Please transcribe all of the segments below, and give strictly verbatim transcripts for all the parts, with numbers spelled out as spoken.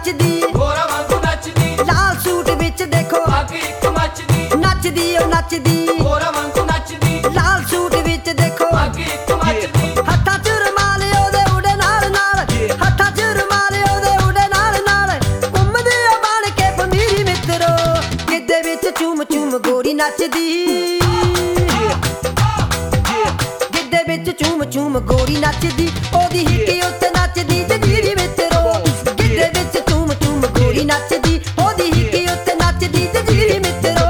ਨੱਚਦੀ ਹੋਰਾਂ ਵਾਂਗੂ ਨੱਚਦੀ ਲਾਲ ਸੂਟ ਵਿੱਚ ਦੇਖੋ ਅੱਗ ਇੱਕ ਮੱਚਦੀ ਨੱਚਦੀ ਓ ਨੱਚਦੀ ਹੋਰਾਂ ਵਾਂਗੂ ਨੱਚਦੀ ਲਾਲ ਸੂਟ ਵਿੱਚ ਦੇਖੋ ਅੱਗ ਇੱਕ ਮੱਚਦੀ ਹੱਥਾਂ 'ਚ ਰੁਮਾਲ ਉਹਦੇ ਉਡੇ ਨਾਲ ਨਾਲ ਹੱਥਾਂ 'ਚ ਰੁਮਾਲ ਉਹਦੇ ਉਡੇ ਨਾਲ ਨਾਲ ਘੁੰਮਦੀ ਓ ਬਣ ਕੇ ਪਮੀਰੀ ਮਿੱਤਰੋ ਗਿੱਧੇ ਵਿੱਚ ਚੂਮ ਚੂਮ ਗੋਰੀ ਨੱਚਦੀ ਗਿੱਧੇ ਵਿੱਚ ਚੂਮ ਚੂਮ ਗੋਰੀ ਨੱਚਦੀ ਉਹਦੀ ਹਿੱਕੀ ਉੱਤੇ ਨੱਚਦੀ ਜੰਜੀਰੀ ਮਿੱਤਰੋ ਗਿੱਧੇ ਵਿੱਚ ਚੂਮ ਚੂਮ ਗੋਰੀ ਨੱਚਦੀ ਉਹਦੀ ਹਿੱਕੀ ਉੱਤੇ ਨੱਚਦੀ ਜੰਜੀਰੀ ਮਿੱਤਰੋ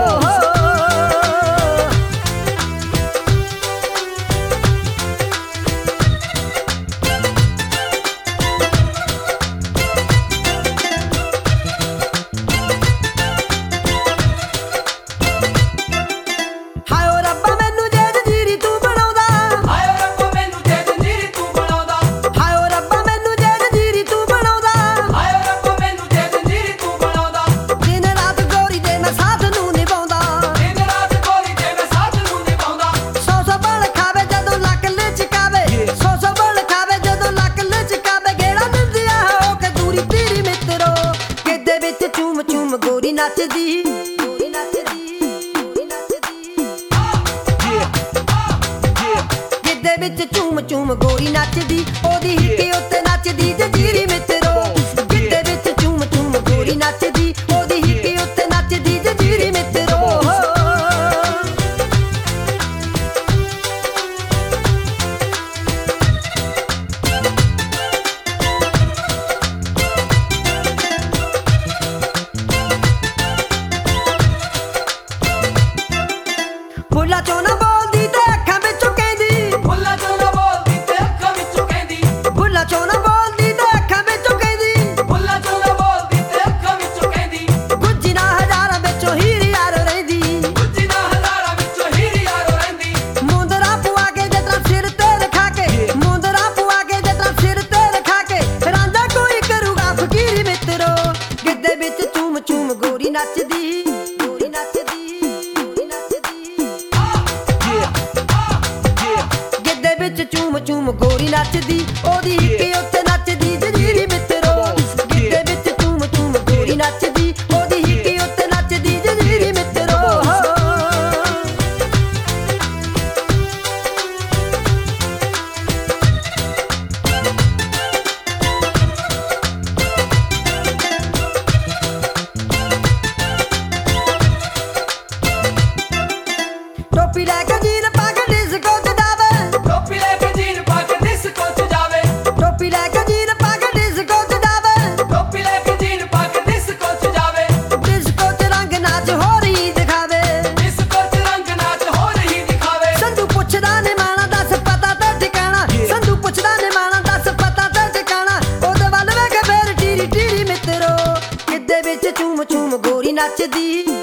ਚੂਮ ਚੂਮ ਗੋਰੀ ਨੱਚਦੀ ਗੋਰੀ ਨੱਚਦੀ ਗੋਰੀ ਨੱਚਦੀ ਗਿੱਧੇ ਵਿੱਚ ਚੂਮ ਚੂਮ ਗੋਰੀ ਨੱਚਦੀ ਉਹਦੀ ਹਿੱਕੀ ਉੱਤੇ ਨੱਚਦੀ ਜੰਜੀਰੀ ਮਿੱਤਰੋ ਗਿੱਧੇ ਵਿੱਚ ਚੂਮ ਚੂਮ ਗੋਰੀ ਨੱਚਦੀ ਉਹਦੀ ਹਿੱਕੀ ਉੱਤੇ ਨੱਚਦੀ ਜੰਜੀਰੀ ਮਿੱਤਰੋ ਬੁੱਲਾ ਚੋਂ ਨਾ ਬੋਲਦੀ ਤੇ ਅੱਖਾਂ ਵਿੱਚੋਂ ਕਹਿੰਦੀ ਬੁੱਲਾ ਚੋਂ ਨਾ ਬੋਲਦੀ ਤੇ ਅੱਖਾਂ ਵਿੱਚੋਂ ਕਹਿੰਦੀ ਬੁੱਲਾ ਚੋਂ ਨਾ ਬੋਲਦੀ ਤੇ ਅੱਖਾਂ ਵਿੱਚੋਂ ਕਹਿੰਦੀ ਬੁੱਲਾ ਚੋਂ ਨਾ ਬੋਲਦੀ ਤੇ ਅੱਖਾਂ ਵਿੱਚੋਂ ਕਹਿੰਦੀ ਗੁੱਜੀ ਨਾ ਹਜ਼ਾਰਾਂ ਵਿੱਚੋਂ ਹੀਰ ਯਾਰੋ ਰਹਿੰਦੀ ਗੁੱਜੀ ਨਾ ਹਜ਼ਾਰਾਂ ਵਿੱਚੋਂ ਹੀਰ ਯਾਰੋ ਰਹਿੰਦੀ ਮੁੰਦਰਾ ਪੁਆ ਕੇ ਜਤਰਾ ਸਿਰ ਤੇ ਰਖਾ ਕੇ ਮੁੰਦਰਾ ਪੁਆ ਕੇ ਜਤਰਾ ਸਿਰ ਤੇ ਰਖਾ ਕੇ ਰਾਂਝਾ ਕੋਈ ਕਰੂਗਾ ਫਕੀਰੀ ਮਿੱਤਰੋ ਗਿੱਧੇ ਵਿੱਚ ਚੂਮ ਚੂਮ ਗੋਰੀ ਨੱਚਦੀ ਗੋਰੀ ਨੱਚਦੀ ਗੋਰੀ ਨੱਚਦੀ ਗਿੱਧੇ ਵਿੱਚ ਚੂਮ ਚੂਮ ਗੋਰੀ ਨੱਚਦੀ ਉਹਦੀ ਹਿੱਕੀ ਉੱਤੇ ਨੱਚਦੀ ਜੰਜੀਰੀ ਮਿੱਤਰੋ ਗਿੱਧੇ ਵਿੱਚ ਚੂਮ ਚੂਮ ਗੋਰੀ ਨੱਚਦੀ ਉਹਦੀ ਹਿੱਕੀ ਉੱਤੇ ਨੱਚਦੀ ਜੰਜੀਰੀ ਮਿੱਤਰੋ ਟੋਪੀ ਲੈ ਕੇ ਜੀਨ ਪਾ ਕੇ ਡਿਸਕੋ ਚ ਜਾਵੇ ਟੋਪੀ ਲੈ ਕੇ ਜੀਨ ਪਾ ਕੇ ਡਿਸਕੋ ਚ ਜਾਵੇ ਟੋਪੀ ਲੈ ਕੇ ਜੀਨ ਪਾ ਕੇ ਡਿਸਕੋ ਚ ਜਾਵੇ ਟੋਪੀ ਲੈ ਕੇ ਜੀਨ ਪਾ ਕੇ ਡਿਸਕੋ ਚ ਜਾਵੇ ਡਿਸਕੋ ਚ ਰੰਗ ਨਾਚ ਹੋ ਰਹੀ ਦਿਖਾਵੇ ਡਿਸਕੋ ਚ ਰੰਗ ਨਾਚ ਹੋ ਰਹੀ ਦਿਖਾਵੇ ਸੰਧੂ ਪੁੱਛਦਾ ਨੇ ਮਾਣਾ ਦੱਸ ਪਤਾ ਤੇ ਠਿਕਾਣਾ ਸੰਧੂ ਪੁੱਛਦਾ ਨੇ ਮਾਣਾ ਦੱਸ ਪਤਾ ਤੇ ਠਿਕਾਣਾ ਉਹਦੇ ਵੱਲ ਵੇਖ ਫੇਰ ਟੀਰੀ ਟੀਰੀ ਮਿੱਤਰੋ ਗਿੱਧੇ ਵਿੱਚ ਚੂਮ ਚੂਮ ਗੋਰੀ ਨੱਚਦੀ